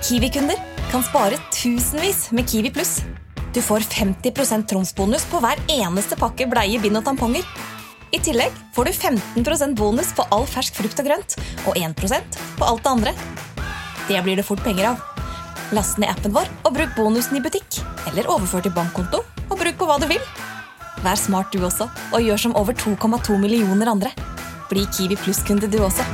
Kiwi-kunder kan spare tusenvis med Kiwi Plus. Du får 50% tromsbonus på hver eneste pakke bleie, bind og tamponger. I tillegg får du 15% bonus på all fersk frukt og grønt, og 1% på alt det andre. Det blir det fort penger av. Last ned appen vår og bruk bonusen i butikk, eller overfør til bankkonto og bruk på hva du vil. Vær smart du også, og gjør som over 2,2 millioner andre. Bli Kiwi Plus-kunde du også.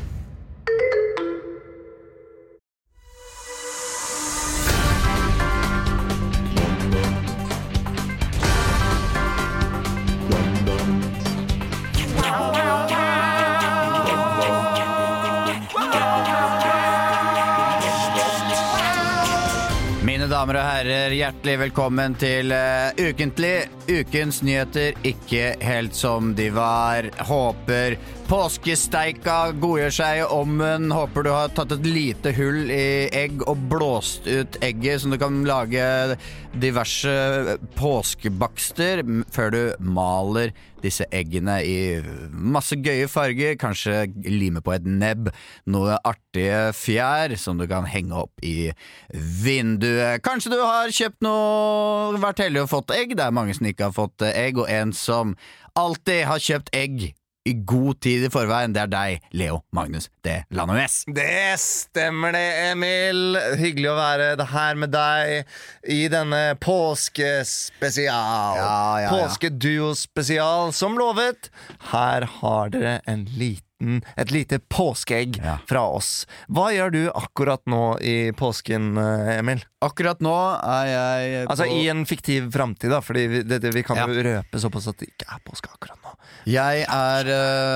Damer og herrer, hjertelig velkommen til Ukentlig. Ukens nyheter ikke helt som de var. Håper påskesteika godgjør seg om den. Håper du har tatt et lite hull i egg og blåst ut egget, så du kan lage diverse påskebakster før du maler disse eggene i masse gøye farger, kanskje lime på et nebb, noe artige fjær som du kan henge opp i vinduet. Kanskje du har kjøpt noe, vært heldig og fått egg. Det er mange som ikke har fått egg, og en som alltid har kjøpt egg i god tid i forveien, det er deg, Leo Magnus D. Landes. Det stemmer det, Emil. Hyggelig å være det her med deg i denne påskespesial. Påskeduo-spesial, som lovet. Her har dere et lite påskeegg fra oss. Hva gjør du akkurat nå i påsken, Emil? Akkurat nå er jeg på... Altså i en fiktiv fremtid da, fordi vi kan jo røpe såpass at det ikke er påske akkurat nå. Jeg er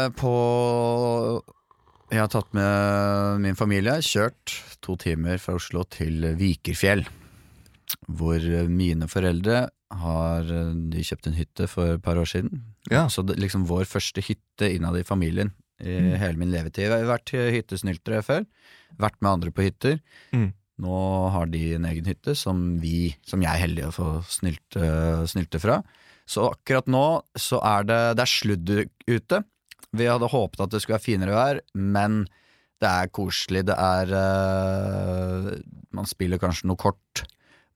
Jeg har tatt med min familie, kjørt 2 timer fra Oslo til Vikerfjell, hvor mine foreldre de kjøpt en hytte for et par år siden. Så det liksom vår første hytte innad i familien i hele min levetid. Jeg har vært hyttesnyltere før, vært med andre på hytter. Nå har de en egen hytte som jeg er heldig å få snylte fra. Så akkurat nå så det er sludd ute. Vi hadde håpet at det skulle være finere vær, men det er koselig. Det man spiller kanskje noe kort.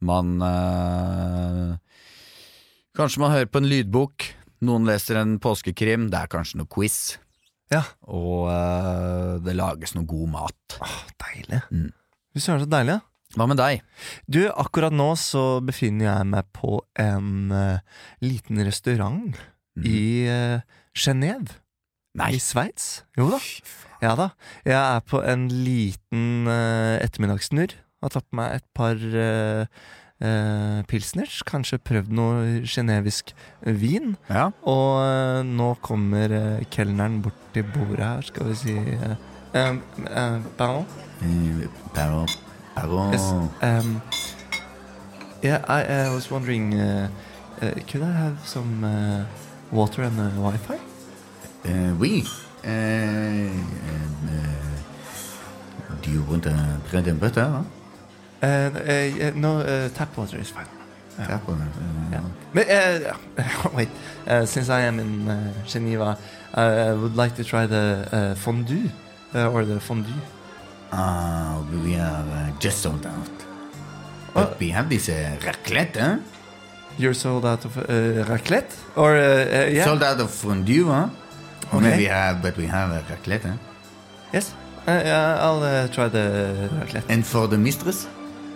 Kanskje man hører på en lydbok. Noen leser en påskekrim. Det er kanskje noe quiz. Og det lages noe god mat. Deilig. Du synes det er så deilig, Hva med deg? Du, akkurat nå så befinner jeg meg på en liten restaurant i Genève. Nei. I Sveits. Jo da. Ja da. Jeg er på en liten ettermiddagssnurr. Har tatt meg et par pilsners. Kanskje prøvd noe genevisk vin. Og nå kommer kelneren bort til bordet her, skal vi si. Pardon? Pardon. Yes, I was wondering, could I have some water and Wi-Fi? Oui. Do you want bread and butter? No, tap water is fine. Tap water? Wait, since I am in Geneva, I would like to try the fondue, or the fondue. We have just sold out. But we have this raclette, huh? You're sold out of raclette? Or, Sold out of fondue, huh? Okay. Maybe but we have a raclette, huh? Yes, I'll try the raclette. And for the mistress?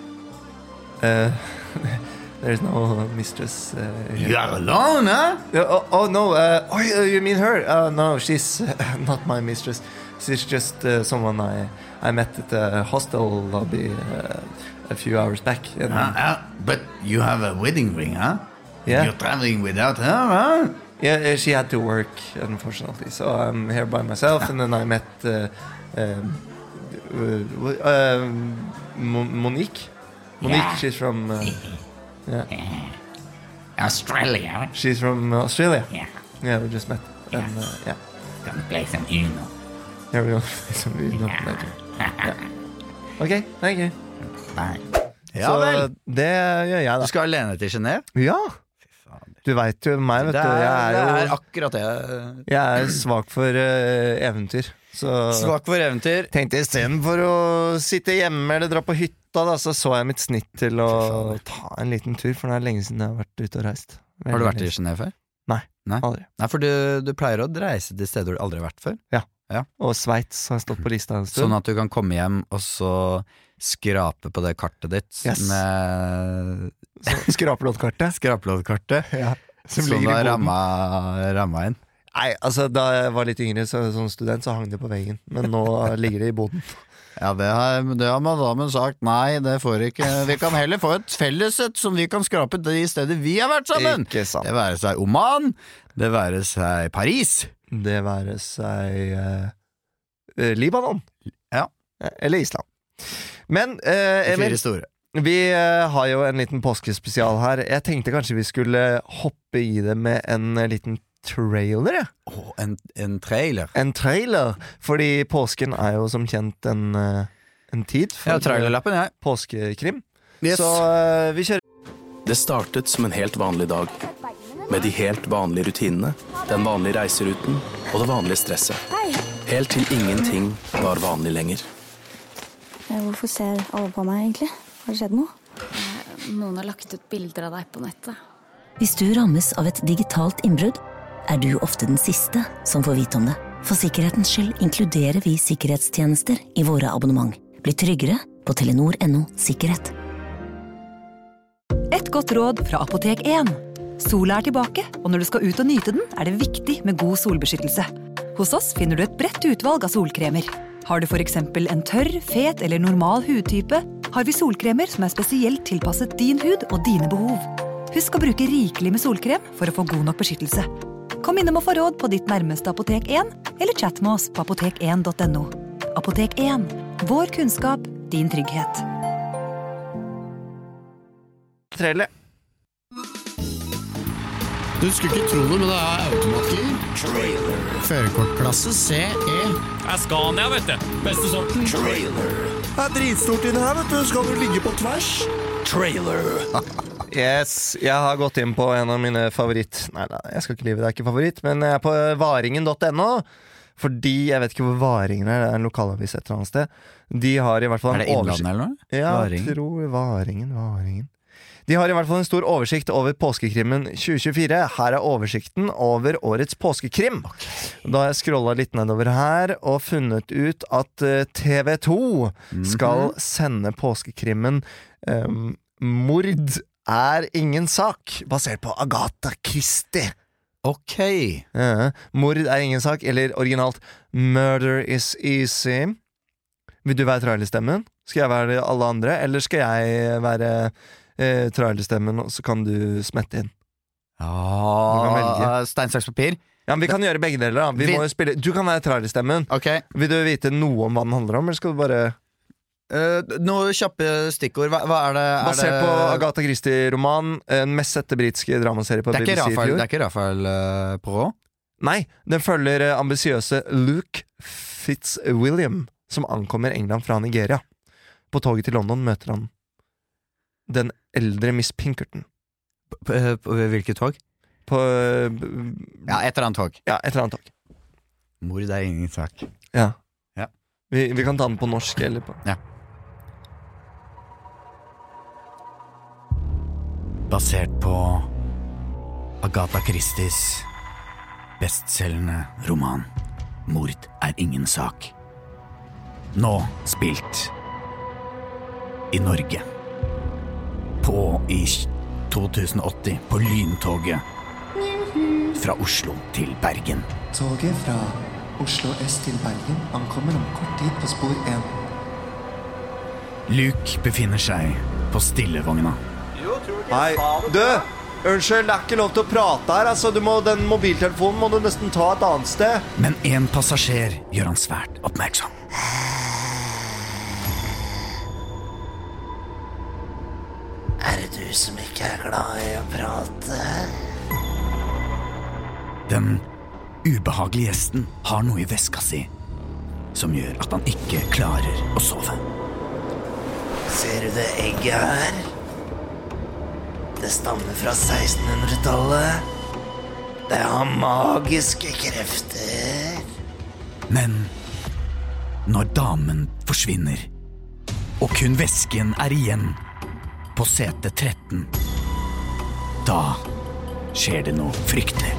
There's no mistress here. You are alone, huh? No, you mean her? No, she's not my mistress. She's just someone I met at the hostel lobby a few hours back. But you have a wedding ring, huh? Yeah. You're traveling without her, huh? Yeah, she had to work, unfortunately. So I'm here by myself, and then I met Monique. Monique, she's from Australia. She's from Australia. Yeah, we just met. And, Gonna play some Uno. Here we go. Some Uno later. Okay, thank you. Bye. Så det gjør jeg da. Du skal alene til Genève? Ja. Du vet jo meg, vet du. Det er akkurat det. Jeg er svak for eventyr. Svak for eventyr. Tenkte I stedet for å sitte hjemme eller dra på hytta da, så jeg mitt snitt til å ta en liten tur. For det lenge siden jeg har vært ute og reist. Har du vært I Genève før? Nei, aldri. Nei, for du pleier å reise til steder du aldri har vært før. Ja. Og Sveits har stått på lista en stund. Sånn at du kan komme hjem og så skrape på det kartet ditt med Skrapeloddkartet ja. Som du har ramma inn. Nei, altså da jeg var litt yngre som student så hang det på veggen. Men nå ligger det I boden. Ja, det har madammen sagt. Nei, det får ikke. Vi kan heller få et fellesett som vi kan skrape de steder vi har vært sammen. Ikke sant. Det være seg Oman, det være seg Paris, det være seg Libanon. Ja. Eller Island. Men Fire store. Vi har jo en liten påskespesial her. Jeg tenkte kanskje vi skulle hoppe I det med en liten trailer, ja. En trailer? En trailer, fordi påsken jo som kjent en tid for trailerlappen, påskekrim. Yes. Så vi kjører. Det startet som en helt vanlig dag, med de helt vanlige rutinene, den vanlige reiseruten og det vanlige stresset. Helt til ingenting var vanlig lenger. Hvorfor ser alle på meg egentlig? Har det skjedd noe? Noen har lagt ut bilder av deg på nettet. Hvis du rammes av et digitalt innbrudd, du ofte den siste som får vite om det. For sikkerhetens skyld inkluderer vi sikkerhetstjenester I våre abonnement. Bli tryggere på Telenor.no sikkerhet. Et godt råd fra Apotek 1. Sola tilbake, og når du skal ut og nyte den, det viktig med god solbeskyttelse. Hos oss finner du et bredt utvalg av solkremer. Har du for eksempel en tørr, fet eller normal hudtype, har vi solkremer som spesielt tilpasset din hud og dine behov. Husk å bruke rikelig med solkrem for å få god nok beskyttelse. Kom innom og få råd på ditt nærmeste Apotek 1, eller chat med oss på apotek1.no. Apotek 1. Vår kunnskap, din trygghet. Trailer. Du skulle ikke tro det, men det automatgir. Førerkortklasse CE. Scania, vet du. Beste sorten. Det dritstort inne her, vet du. Skal du ligge på tvers? Trailer. Yes, jeg har gått inn på en av mine favoritt. Nei, jeg skal ikke live, det ikke favoritt. Men jeg på varingen.no. Fordi jeg vet ikke hvor Varingen det en lokalavis et eller annet sted. De har I hvert fall en Innlandet eller noe? Ja, jeg tror Varingen. De har I hvert fall en stor oversikt over påskekrimmen 2024. Her oversikten over årets påskekrim. Da har jeg scrollet litt nedover her og funnet ut at TV2 skal sende påskekrimmen Mord ingen sak, basert på Agatha Christie. Ok. Mord ingen sak, eller originalt Murder is easy. Vil du være trailerstemmen? Skal jeg være alle andre, eller skal jeg være trailerstemmen, og så kan du smette inn? Ja, stein, saks, papir. Ja, men vi kan gjøre begge deler da. Vi må jo spille. Du kan være trailerstemmen. Okay. Vil du vite noe om hva den handler om, eller skal du bare... Noe kjappe stikkord. Hva det? Basert på Agatha Christie-roman, en mest sette britiske dramaserie på BBC I fjor. Det ikke Raphael Poirot? Nei, den følger ambisiøse Luke Fitzwilliam, som ankommer England fra Nigeria. På toget til London møter han den eldre Miss Pinkerton. På hvilket tog? På ja, et eller annet tog. Ja, et eller annet tog. Mord ingen sak. Ja. Ja. Vi kan ta den på norsk eller på. Ja. Basert på Agatha Christies bestselgende roman Mord ingen sak. Nå spilt I Norge. I 2080 på lyntoget fra Oslo til Bergen. Toget fra Oslo øst til Bergen ankommer om kort tid på spor 1. Luke befinner seg på stillevogna. Hei, du! Unnskyld, det ikke lov til å prate her, altså. Den mobiltelefonen må du nesten ta et annet sted. Men en passasjer gjør han svært oppmerksom. Det du som ikke glad I å prate? Den ubehagelige gjesten har noe I veska si som gjør at han ikke klarer å sove. Ser du det egget her? Det stammer fra 1600-tallet. Det har magiske krefter. Men når damen forsvinner, og kun vesken igjen på sete 13. Da skjer det noe fryktelig.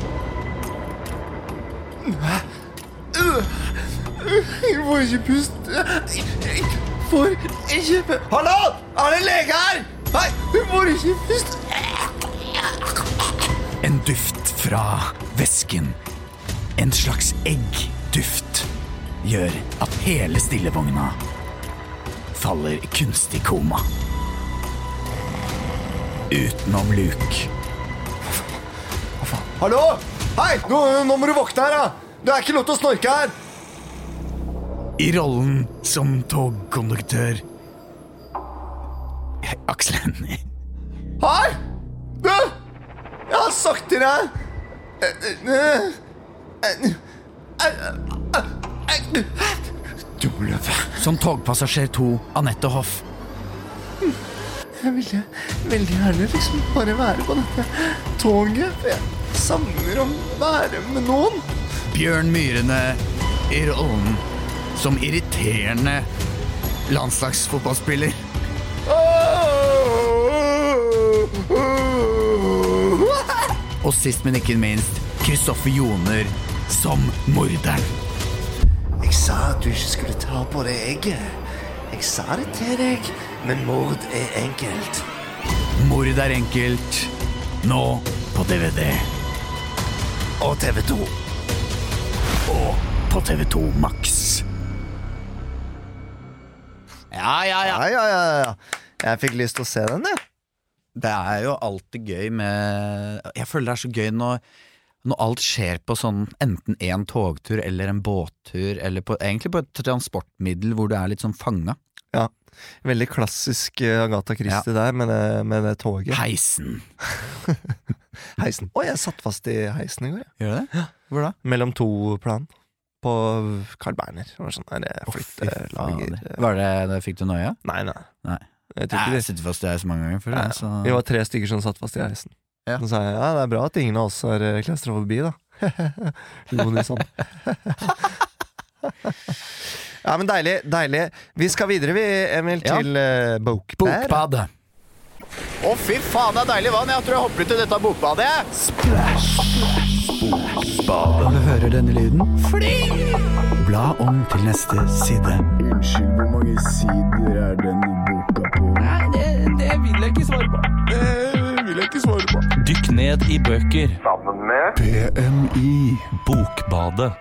Jeg får ikke puste. Jeg får ikke... Hallo! Er det en lege her? Nei, jeg får ikke puste. En duft fra vesken, en slags eggduft, gjør at hele stillevogna faller i kunstig koma. Utenom Luke. Hallo? Hei, nå må du våkne her, da. Det er ikke lov til å snorke her. I rollen som togkonduktør Aksel Hennie. Hei! Du! Jeg har sagt til deg. Som togpassasjer 2, Anette Hoff. Jeg ville veldig gjerne liksom bare være på dette toget, for jeg savner å være med noen. Bjørn Myrene i rollen som irriterende landslagsfotballspiller. Og sist, men ikke minst, Kristoffer Joner som morderen. Jeg sa at du ikke skulle ta på det egget. Jeg sa det til deg, men mord enkelt. Mord enkelt, nå på DVD. Og TV2. Og på TV2 Max. Ja. Jeg fikk lyst til å se den, Det jo alltid gøy med... Jeg føler det så gøy når alt skjer på sånn enten en togtur eller en båttur, eller egentlig på et transportmiddel hvor du litt sånn fanget. Ja, veldig klassisk Agatha Christie der med det toget. Heisen. Heisen. Jeg satt fast i heisen i går. Gjør du det? Ja. Hvor da? Mellom to plan. På Carl Berner. Det var sånn der flyttelager. Var det, fikk du nøye? Nei. Jeg sitter fast i heis mange ganger før. Så... Vi var 3 stykker som satt fast i heisen. Ja. Så sa jeg, det bra at ingen av oss har klaustrofobi da. Noen i sånn. Ja, men deilig. Vi skal videre, Emil, til Bokbadet. Fy faen, det deilig vann. Jeg tror jeg hopper ut i dette bokbadet. Splash. Bokbadet. Du hører denne lyden? Fling! Bla om til neste side. Unnskyld, hvor mange sider denne boka på? Nei, det vil jeg ikke svare på. Dykk ned i bøker. Sammen med PMI. Bokbadet.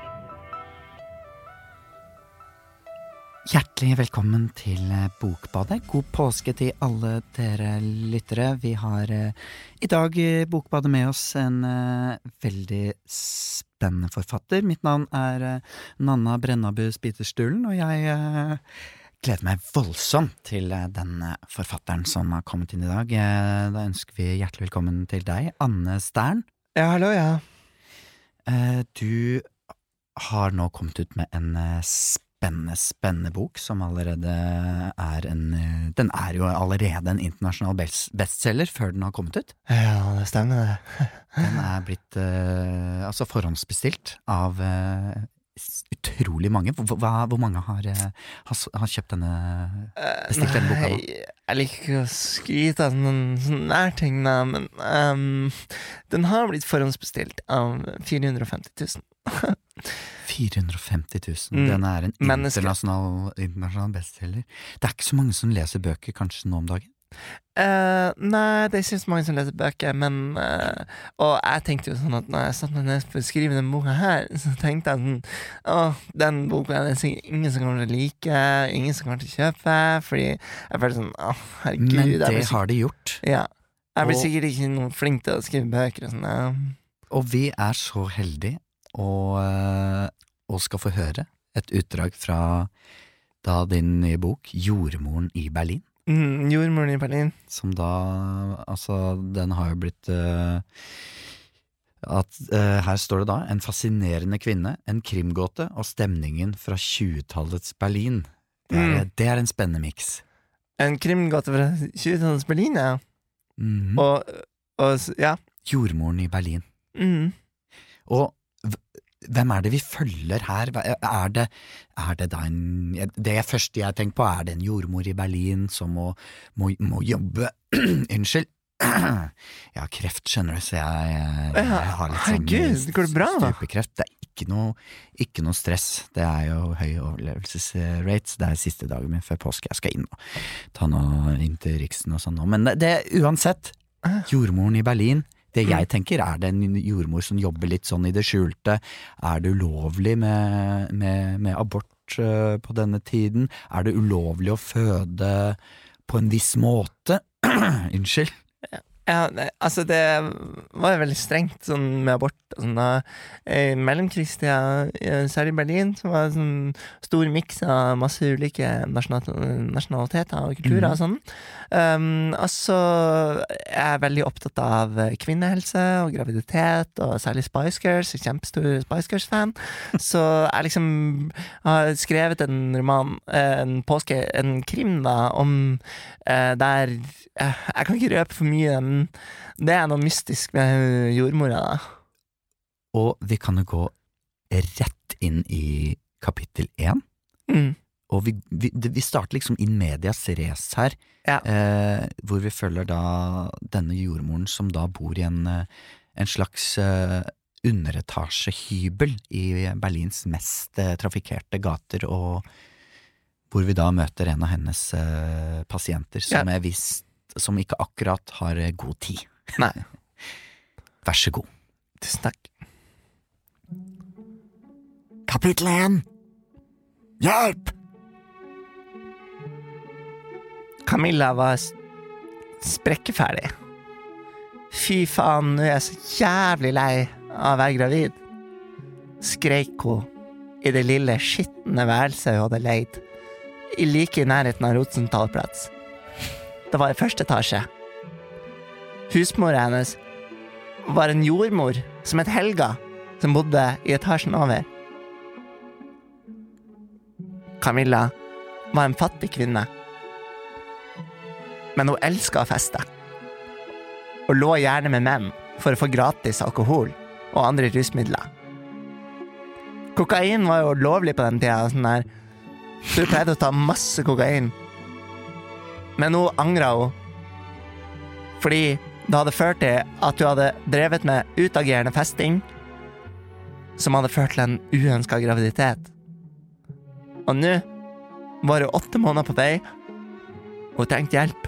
Hjertelig velkommen til Bokbadet. God påske til alle dere lyttere. Vi har i dag i Bokbadet med oss en veldig spennende forfatter. Mitt navn Nanna Brennabu Spiterstulen, og jeg gleder meg voldsomt til denne forfatteren som har kommet inn i dag. Da ønsker vi hjertelig velkommen til deg, Anne Stern. Ja, hallo, ja. Du har nå kommet ut med en spennende bok som allerede den jo allerede en internasjonal bestseller før den har kommet ut. Ja, det stemmer det. Den blitt forhåndsbestilt av utrolig mange. Hvor mange har kjøpt bestilt denne boka? Jeg liker ikke å skryte av sånne nær ting, men den har blitt forhåndsbestilt av 450 000. 450 000. Den en internasjonal bestseller. Det ikke så mange som leser bøker kanskje nå om dagen? Nei, det synes mange som leser bøker, men og jeg tenkte jo sånn at når jeg satt meg ned for å skrive den boka her, så tenkte jeg sånn, den boka det sikkert ingen som kommer til å like, ingen som kommer til å kjøpe, fordi jeg følte sånn, herregud. Men det har de gjort. Ja, jeg blir sikkert ikke noe flink til å skrive bøker og sånn. Og vi så heldige og skal få høre et utdrag fra da din nye bok Jordmoren i Berlin. Jordmoren i Berlin. Som da, den har jo blitt her står det da, en fascinerende kvinne, en krimgåte og stemningen fra 20-tallets Berlin. Det en spennende mix. En krimgåte fra 20-tallets Berlin, ja. Og ja. Jordmoren i Berlin. Og hvem det vi følger her? Det da det første jeg tenker på, det en jordmor i Berlin som må jobbe, unnskyld, jeg har kreft, skjønner du, så jeg har litt herregud, det går bra da? Stupekreft, det ikke noe stress, det jo høy overlevelsesrate, det siste dagen min før påske, jeg skal inn og ta noe inn til Riksen og sånn nå, men det uansett, jordmoren i Berlin, det jeg tenker, det en jordmor som jobber litt sånn i det skjulte, det ulovlig med abort på denne tiden, det ulovlig å føde på en viss måte, unnskyld? Ja, altså det var jo veldig strengt sånn med abort og sånn da, i mellomkrigstida, særlig i Berlin, så var det sånn stor mix av masse ulike nasjonaliteter og kulturer og sånn. Og så jeg veldig opptatt av kvinnehelse og graviditet, og særlig Spice Girls, kjempestor Spice Girls-fan. Så jeg liksom har skrevet en roman, en krim da, om der jeg kan ikke røpe for mye, men det noe mystisk med jordmora da. Og vi kan jo gå rett inn i kapittel 1. Og vi starter liksom in medias res her, hvor vi følger da denne jordmoren som da bor i en slags underetasjehybel i Berlins mest trafikkerte gater, og hvor vi da møter en av hennes pasienter som ikke akkurat har god tid. Nei. Vær så god. Tusen takk. Kapittel 1. Hjelp! Camilla var sprekkeferdig. Fy faen, nå jeg så jævlig lei av å være gravid. Skrek hun i det lille skittende værelset hun hadde leid, like i nærheten av Rosenthal-plats. Det var i første etasje. Husmora hennes var en jordmor som het Helga, som bodde i etasjen over. Camilla var en fattig kvinne, men hun elsket å feste, og lå gjerne med menn for å få gratis alkohol og andre rusmidler. Kokain var jo lovlig på den tida, sånn der, så hun pleide å ta masse kokain. Men nå angret hun, fordi det hadde ført til at hun hadde drevet med utagerende festing, som hadde ført til en uønsket graviditet. Og nå var hun 8 måneder på vei, og hun trengte hjelp.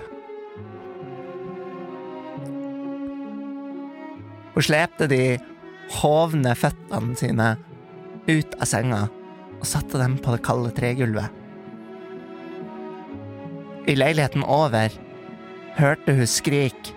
Hun slepte de hovne føttene sine ut av senga og satte dem på det kalde tregulvet. I leiligheten over hørte hun skrik.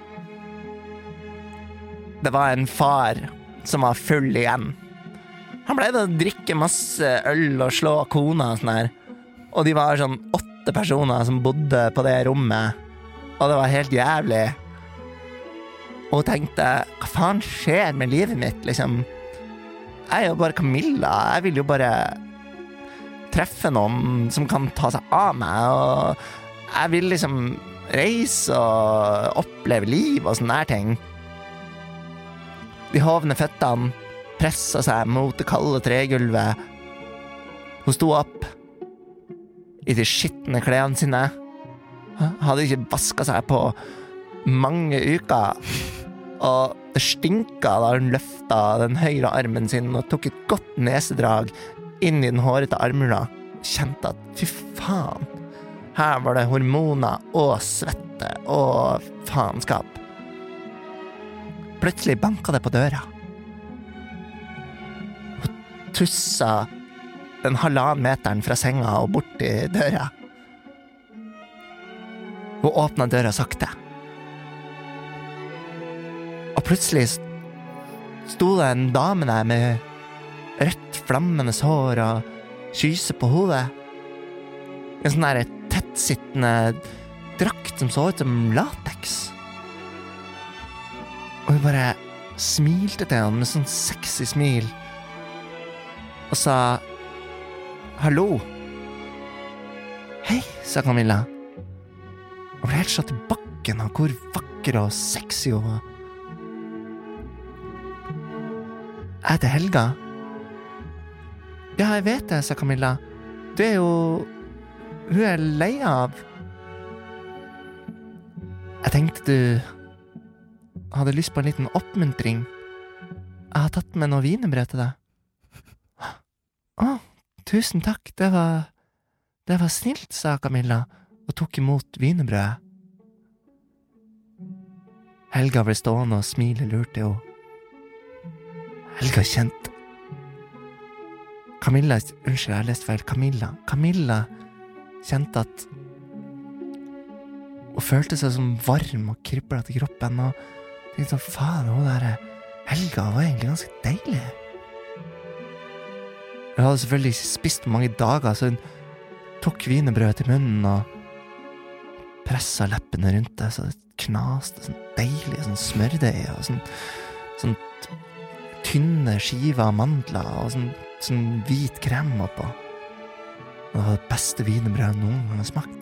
Det var en far som var full igjen. Han pleide å drikke masse øl og slå kona og sånn her. Og de var sånn 8 personer som bodde på det rommet. Og det var helt jævlig. Og hun tenkte, hva faen skjer med livet mitt, liksom? Jeg jo bare Camilla. Jeg vil jo bare treffe noen som kan ta seg av meg. Og jeg vil liksom reise og oppleve liv og sånne her ting. De hovne føttene presset seg mot det kalde tregulvet. Hun sto opp i de skittende klærne sine. Hadde ikke vasket seg på mange uker. Og det stinket da hun løftet den høyre armen sin og tok et godt nesedrag inn i den hårete armhula. Kjente at, fy faen, her var det hormoner og svette og faenskap. Plutselig banket det på døra. Hun tusset den 1,5 meteren fra senga og bort til døra. Hun åpnet døra sakte. Og plutselig sto det en dame der med rødt flammende hår og kyse på hodet. En sånn der tettsittende drakt som så ut som latex. Og hun bare smilte til henne med sånn sexy smil. Og sa, hallo. Hei, sa Camilla. Og ble helt satt i bakken av hvor vakker og sexy hun var. Jeg heter Helga. Ja, jeg vet det, sa Camilla. Du jo... Hun lei av... Jeg tenkte du hadde lyst på en liten oppmuntring. Jeg har tatt med noe wienerbrød til deg. Tusen takk, det var snilt, sa Camilla, og tok imot wienerbrødet. Helga ble stående og smile lurte jo. Helga kjente. Camilla kjente at hun følte seg som varm og kriblet til kroppen, og tenkte sånn, faen, hun der Helga var egentlig ganske deilig. Hun hadde selvfølgelig ikke spist på mange dager, så hun tok wienerbrødet til munnen og presset leppene rundt det, så det knaste sånn deilig, sånn smørdeig og sånn tynne skiver av mandler og sånn hvit krem oppå. Det var det beste wienerbrødet noen gang har smakt.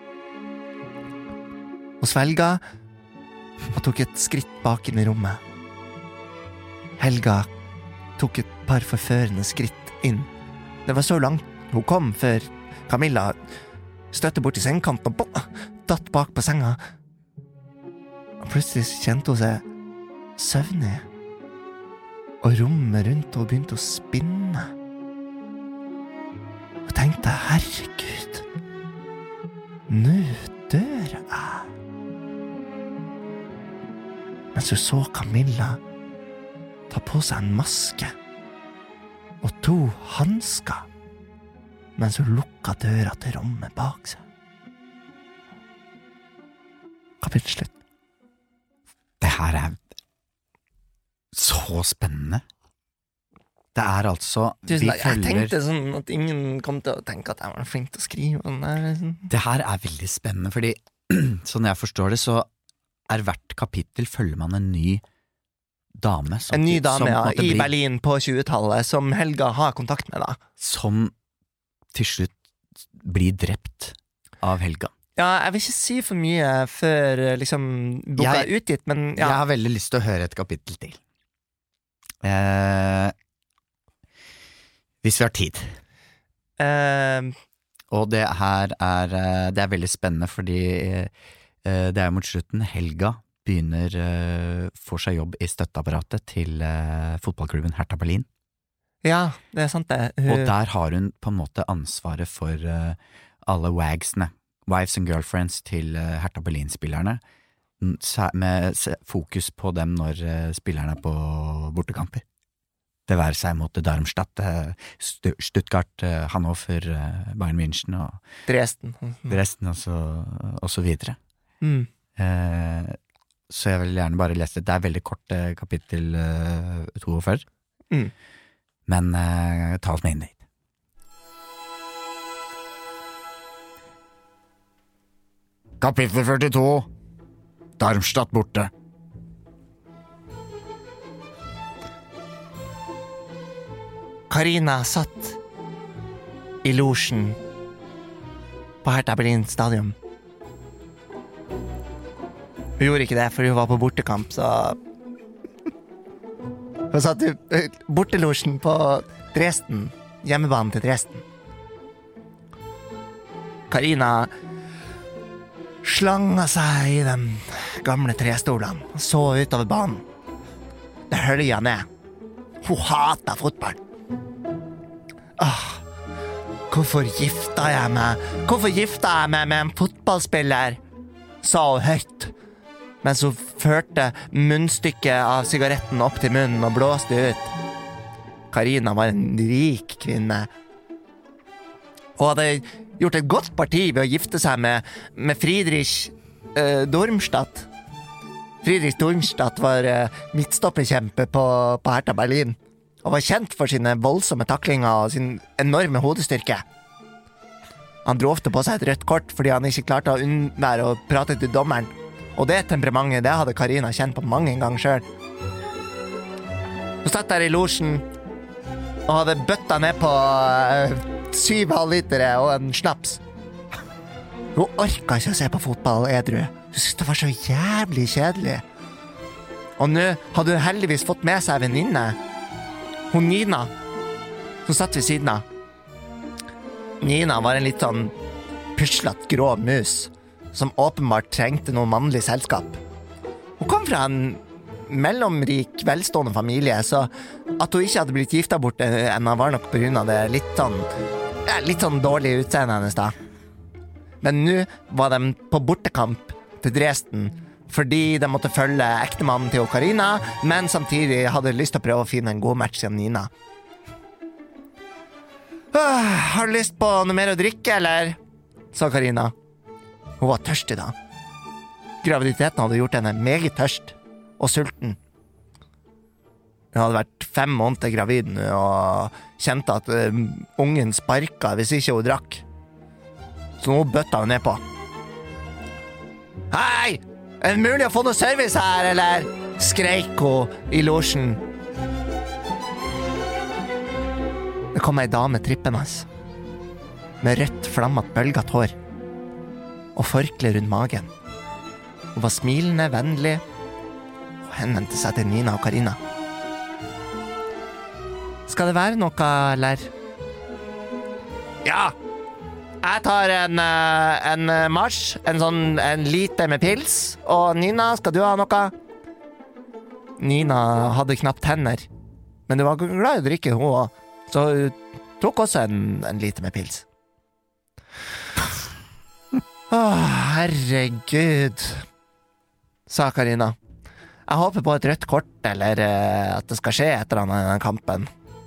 Og svelga og tok et skritt bak inn i rommet. Helga tok et par forførende skritt inn. Det var så langt hun kom før Camilla støtte bort i sengekanten og datt bak på senga. Og plutselig kjente hun seg søvnig, og rommet rundt henne begynte å spinne. Og tenkte, herregud, nå dør jeg. Men så Camilla ta på seg en maske og 2 handsker, mens hun lukket døra til rommet bak seg. Kapittel slutt. Det her så spennende. Det altså jeg tenkte sånn at ingen kom til å tenke at jeg var flink til å skrive. Det her veldig spennende, fordi sånn jeg forstår det, så hvert kapittel følger man en ny dame. En ny dame, i Berlin på 20-tallet, som Helga har kontakt med, da. Som til slutt blir drept av Helga. Ja, jeg vil ikke si for mye før liksom boka utgitt, men ja. Jeg har veldig lyst til å høre et kapittel til. Hvis vi har tid. Og det her det veldig spennende, fordi det mot slutten. Helga får seg jobb i støtteapparatet til fotballklubben Hertha Berlin. Ja, det sant det. Og der har hun på en måte ansvaret for alle wagsene, wives and girlfriends til Hertha Berlin-spillerne, med fokus på dem når spillerne på bortekamper. Det være seg mot Darmstadt, Stuttgart, Hannover, Bayern München og Dresden og så videre. Så jeg vil gjerne bare lese det. Det veldig kort kapittel 42. Men ta oss med inn dit. Kapittel 42. Darmstadt borte. Karina satt i losjen på Hertha Berlin stadion. Hun gjorde ikke det, for hun var på bortekamp, så... Hun satt i bortelosjen på Dresden, hjemmebanen til Dresden. Karina slanga seg i de gamle trestolene og så utover banen. Det hølja ned. Hun hatet fotball. Hvorfor gifta jeg meg med en fotballspiller? Sa hun høyt, mens hun førte munnstykket av sigaretten opp til munnen og blåste ut. Karina var en rik kvinne. Hun hadde gjort et godt parti ved å gifte seg med Friedrich Darmstadt. Friedrich Darmstadt var midtstopperkjempe på Hertha Berlin, og var kjent for sine voldsomme taklinger og sin enorme hodestyrke. Han dro ofte på seg et rødt kort fordi han ikke klarte å unnvære å prate til dommeren. Og det temperamentet, det hadde Karina kjent på mange ganger selv. Hun satt der i losjen og hadde bøtta ned på 7 halvlitere og en snaps. Hun orket ikke å se på fotball edru. Hun syntes det var så jævlig kjedelig. Og nå hadde hun heldigvis fått med seg venninne. Hun Nina. som satt ved siden av. Nina var en litt sånn puslet grå mus, som åpenbart trengte noe mannlig selskap. Hun kom fra en mellomrik, velstående familie, så at hun ikke hadde blitt gifta bort ennå var nok på grunn av det litt sånn dårlig utseende hennes da. Men nå var de på bortekamp til Dresden, fordi de måtte følge ektemannen til Karina, men samtidig hadde lyst til å prøve å finne en god match til Nina. Har du lyst på noe mer å drikke, eller? Sa Karina. Hun var tørstig da. Graviditeten hadde gjort henne meget tørst og sulten. Hun hadde vært 5 måneder gravid nå og kjente at ungen sparka hvis ikke hun drakk. Så nå bøtta hun ned på. Hei! Er det mulig å få noe service her, eller? Skreik hun i losjen. Det kom ei dame trippende, med rødt flammet bølget hår og forkle rundt magen. Hun var smilende, vennlig og henvendte seg til Nina og Karina. Skal det være noe, eller? Ja! Jeg tar en mars, en liter med pils, og Nina, skal du ha noe? Nina hadde knapt tenner, men du var glad i å drikke hun også, så hun tok også en liter med pils. Herregud, sa Karina. Jeg håper på et rødt kort, eller at det skal skje et eller annet i den kampen.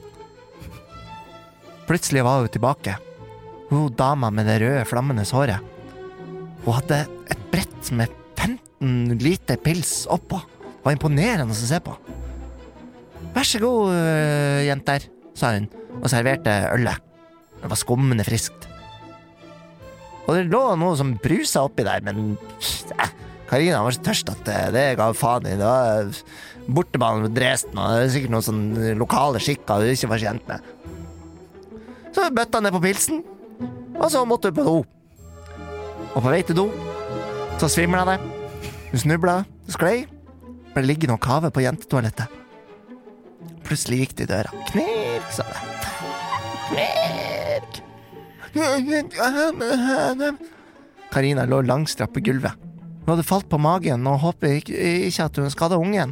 Plutselig var hun tilbake. Hun dama med det røde flammende håret. Hun hadde et brett med 15 liter pils oppå. Det var imponerende å se på. Vær så god, jenter, sa hun, og serverte ølet. Det var skummende friskt. Og det lå noe som brusa oppi der, men Karina var så tørst at det ga faen i. Det var bortebanen med Dresden, og det er sikkert noen sånn lokale skikker du ikke var kjent med. Så bøtta ned på pilsen, og så måtte hun på do. Og på vei til do, så svimlet det. Hun snublet, sklei, ble liggende og kave på jentetoalettet. Plutselig gikk det i døra. Knirk, sa det. Knirk. Karina lå langstrapp på gulvet. Hun hadde falt på magen og håpet ikke at hun skadet ungen.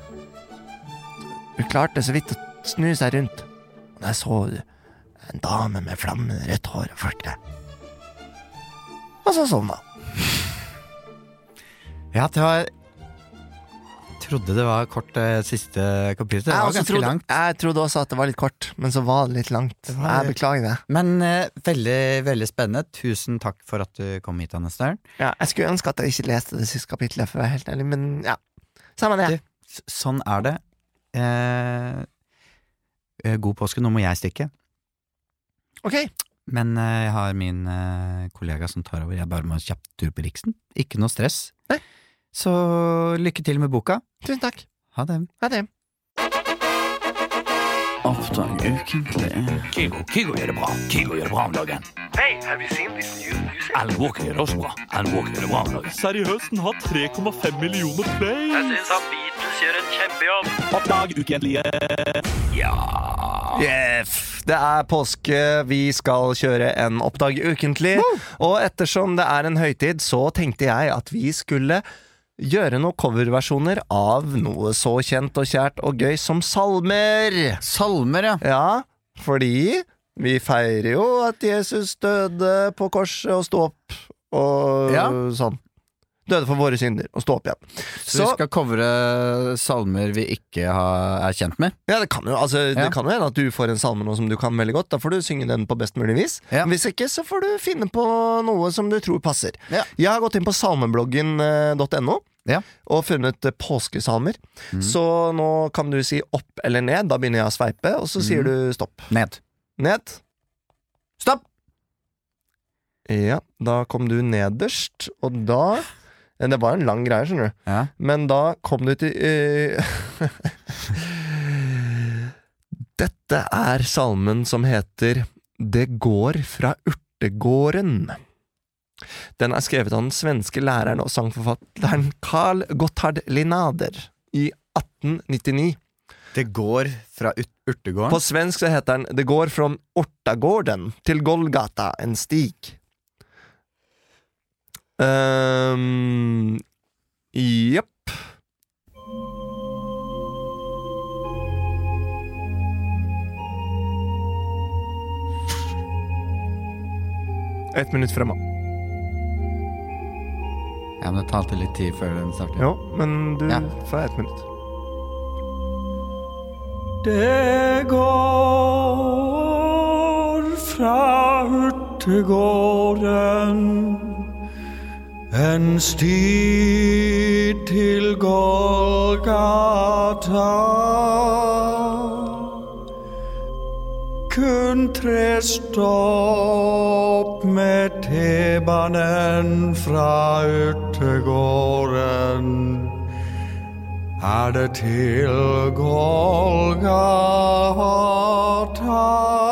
Hun klarte så vidt å snu seg rundt. Og der så hun en dame med flammende rødt hår og forkle. Og så sovna. Ja, jeg trodde det var kort siste kapittel. Det var ganske langt. Jeg trodde også at det var litt kort, men så var det litt langt. Jeg beklager det. Men veldig, veldig spennende. Tusen takk for at du kom hit, Anne Støren. Ja, jeg skulle ønske at jeg ikke leste det siste kapitlet, for å være helt ærlig, men ja, samme det. Sånn er det. God påske, nå må jeg stikke. Ok. Men jeg har min kollega som tar over. Jeg bare må kjapt tur på Riksen. Ikke noe stress. Nei. Så lykke til med boka. Tusen takk. Ha det. Ha det. Oppdag ukentlig. Kygo gjør det bra. Kygo gjør det bra om dagen. Hey, have you seen this new music? Alan Walker gjør det også bra. Alan Walker gjør det bra om dagen. Seriøst, den har 3,5 millioner plays. Jeg synes han Beatles gjør en kjempejobb. Oppdag ukentlige. Ja. Yes, det er påske, vi skal kjøre en oppdag ukentlig. Og ettersom det er en høytid, så tenkte jeg at vi skulle gjøre noen coverversjoner av noe så kjent og kjært og gøy som salmer. Salmer, ja. Ja, fordi vi feirer jo at Jesus døde på korset og stod opp og sånn. Døde for våre synder og stå opp igjen. Så vi skal covre salmer vi ikke er kjent med? Ja, det kan jo hende at du får en salme nå som du kan veldig godt. Da får du synge den på best mulig vis. Ja. Hvis ikke, så får du finne på noe som du tror passer. Ja. Jeg har gått inn på salmebloggen.no og funnet påskesalmer. Så nå kan du si opp eller ned. Da begynner jeg å sveipe, og så sier du stopp. Ned. Ned. Stopp! Ja, da kom du nederst, og da... Det var en lang greie, skjønner du. Ja. Men da kom du til... Dette er salmen som heter «Det går fra urtegården». Den er skrevet av den svenske læreren og sangforfatteren Carl Gotthard Linnader i 1899. Det går fra urtegården. På svensk så heter den Det går fra Ortagården til Golgata, en stig. Japp. Ett minutt fremme. Ja, men det tar alltid litt tid før den starter. Jo, men du får 1 minutt. Det går fra urtegården en sti til Golgata. Kun 3 stopp med T-banen fra urtegården det til Golgata.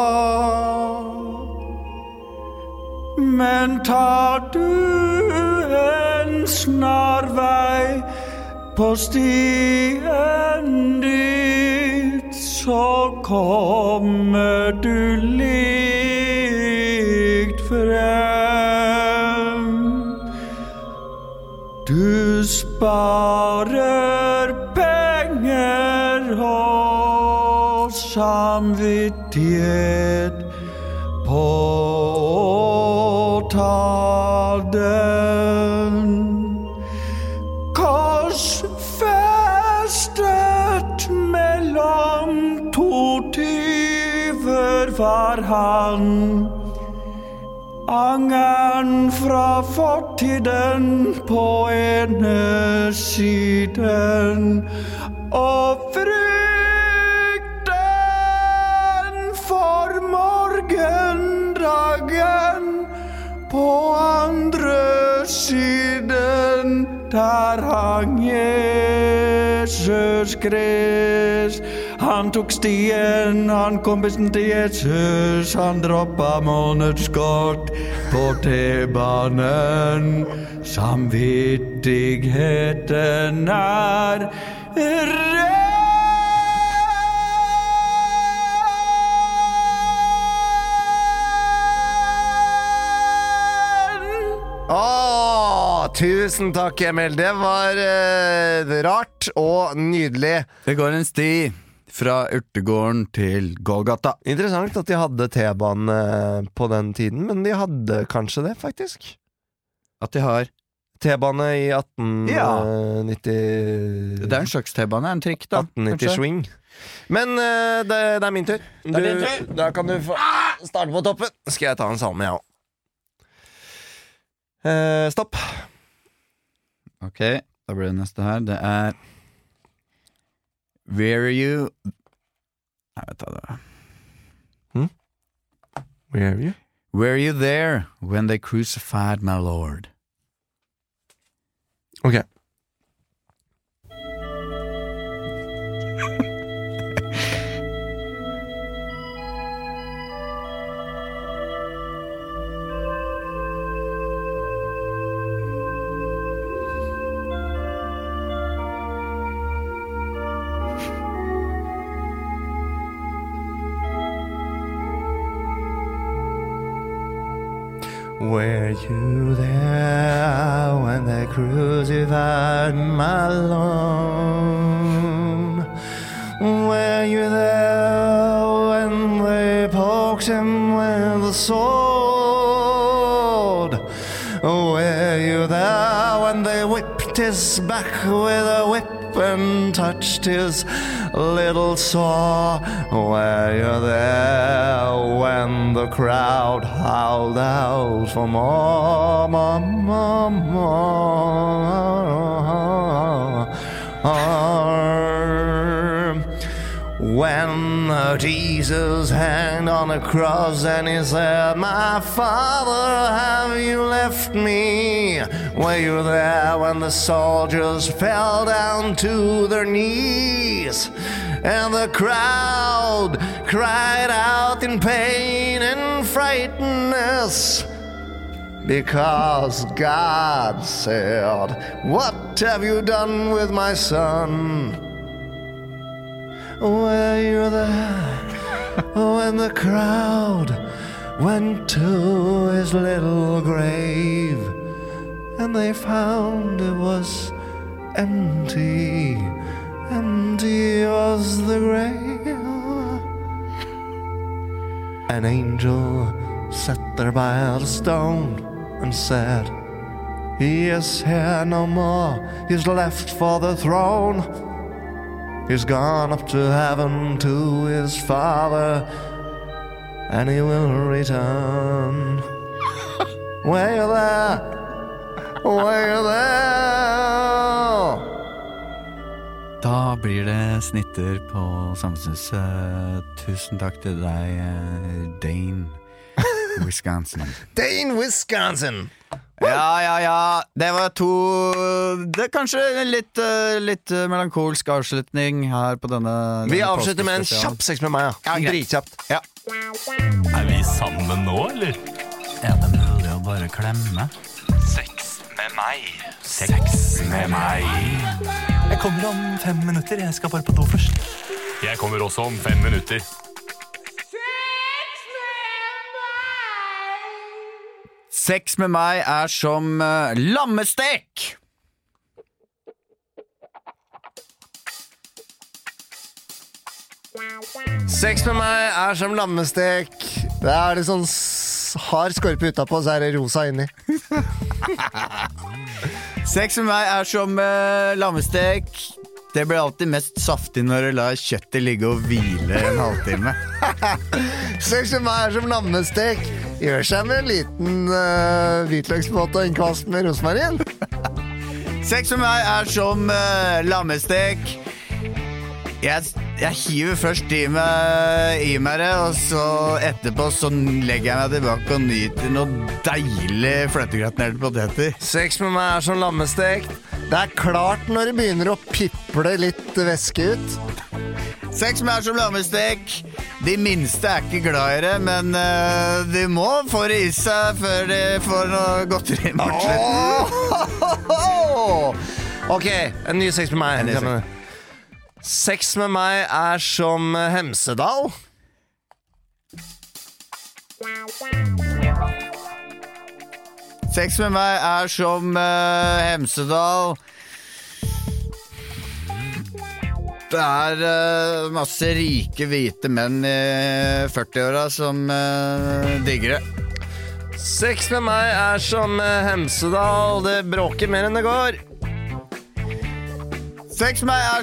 Men tar du en snarvei på stien dit, så kommer du likt frem. Du sparer penger og samvittighet på å ta den. Korsfestet mellom 2 tyver var han. Angeren fra fortiden på ene siden og frykten for morgendagen på andre siden. Der hang Jesus Krist. Han tok stien, han kom besen til Jesus. Han droppa månedskort på T-banen. Samvittigheten ren. Tusen takk, Emil. Det var rart og nydelig. Det går en sti fra urtegården til Golgata. Interessant at de hadde T-bane på den tiden, men de hadde kanskje det, faktisk. At de har T-bane i 1890... Det en slags T-bane, en trikk da. 1890 swing. Men det er min tur. Da kan du få starte på toppen. Skal jeg ta en salme, ja. Stopp. Ok, da blir det neste her. Det Where are you? Jeg vet det. Where are you? Were you there when they crucified my Lord? Ok. Were you there when they crucified my Lord? Were you there when they poked him with a sword? Were you there when they whipped his back with a whip and touched his little sore? Were you there when the crowd howled out for more, more, more, more? When Jesus hanged on a cross and he said, "My Father, have you left me?" Were you there when the soldiers fell down to their knees and the crowd cried out in pain and frightenedness? Because God said, "What have you done with my son?" were you there when the crowd went to his little grave and they found it was empty, empty was the grave. An angel sat there by the stone and said, he is here no more, he's left for the throne. He's gone up to heaven to his Father, and he will return. Were you there? Were you there? Da blir det snitter på Samfunnshuset. Tusen takk til deg, Dane, Wisconsin. Dane, Wisconsin! Ja. Det var det er kanskje litt melankolsk avslutning her på denne Vi avslutter med en kjapp sex med meg, ja. Dritkjapt. Ja. Er vi sammen nå, eller? Er det mulig å bare klemme? Sex med meg. Sex med meg. Jeg kommer om 5 minutter, jeg skal bare på do først. Jeg kommer også om 5 minutter. Sex med meg er som lammestek. Sex med meg er som lammestek. Det er det sånn hard skorpe utapå, så er det rosa inni. Sex med meg er som lammestek. Det blir alltid mest saftig når du lar kjøttet ligge og hvile en halvtime. Sex med meg er som lammestek. Gjør seg med en liten hvitløksbåt og en kvast med rosmarin. Sex med meg er som lammestek. Jeg hiver først i meg det, og så etterpå så legger jeg meg tilbake og nyter noe deilig fløtegratinerte poteter. Sex med meg er som lammestek. Det er klart når det begynner å piple litt væske ut. Sex med meg er som lammestek. De minste er ikke glad i det, men de må få det i seg før de får noe godteri. Ok, en ny sex med meg. Sex med meg er som Hemsedal. Sex med meg er som Hemsedal. Det er masse rike, hvite menn i 40-åra som digger det. Sex med meg er som Hemsedal. Det bråker mer enn det går. Sex med meg er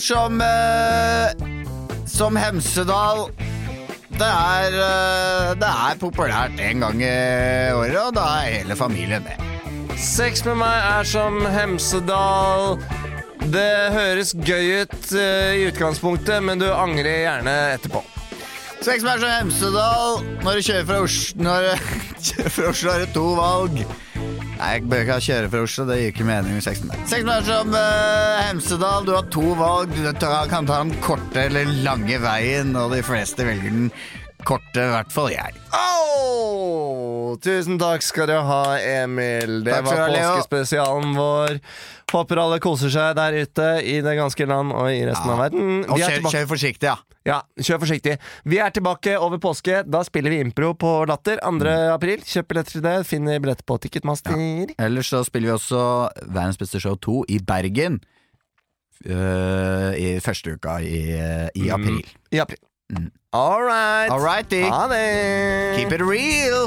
som Hemsedal. Det er populært en gang i året, og da er hele familien med. Sex med meg er som Hemsedal. Det høres gøy ut i utgangspunktet, men du angrer gjerne etterpå. Sex med meg er som Hemsedal. Når du kjører fra Oslo har du 2 valg. Nei, jeg bør ikke kjøre fra Oslo, det gir ikke mening med sex med meg. Sex med meg er som Hemsedal. Du har 2 valg. Du kan ta den korte eller lange veien, og de fleste velger den korte, i hvert fall jeg. Tusen takk skal du ha, Emil. Det var påskespesialen vår. Håper alle koser seg der ute i det ganske land og i resten av verden. Og kjør forsiktig, ja. Ja, kjør forsiktig. Vi er tilbake over påske. Da spiller vi impro på Latter 2. april. Kjøp billetter til det. Finn billetter på Ticketmaster. Ja. Ellers så spiller vi også Verdens beste show 2 i Bergen i første uka i april. I april. Alright. Alrighty. Ha det. Keep it real.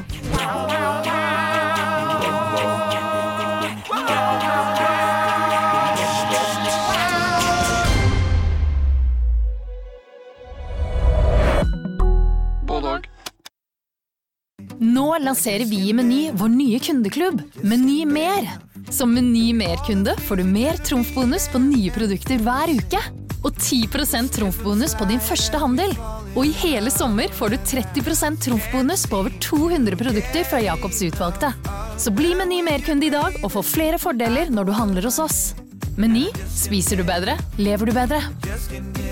Nå lanserer vi i Meny vår nye kundeklubb, Meny Mer. Som Meny Mer-kunde får du mer trumfbonus på nye produkter hver uke. Og 10% trumfbonus på din første handel. Og i hele sommer får du 30% trumfbonus på over 200 produkter fra Jakobs utvalgte. Så bli Meny Mer-kunde i dag og få flere fordeler når du handler hos oss. Meny, spiser du bedre, lever du bedre.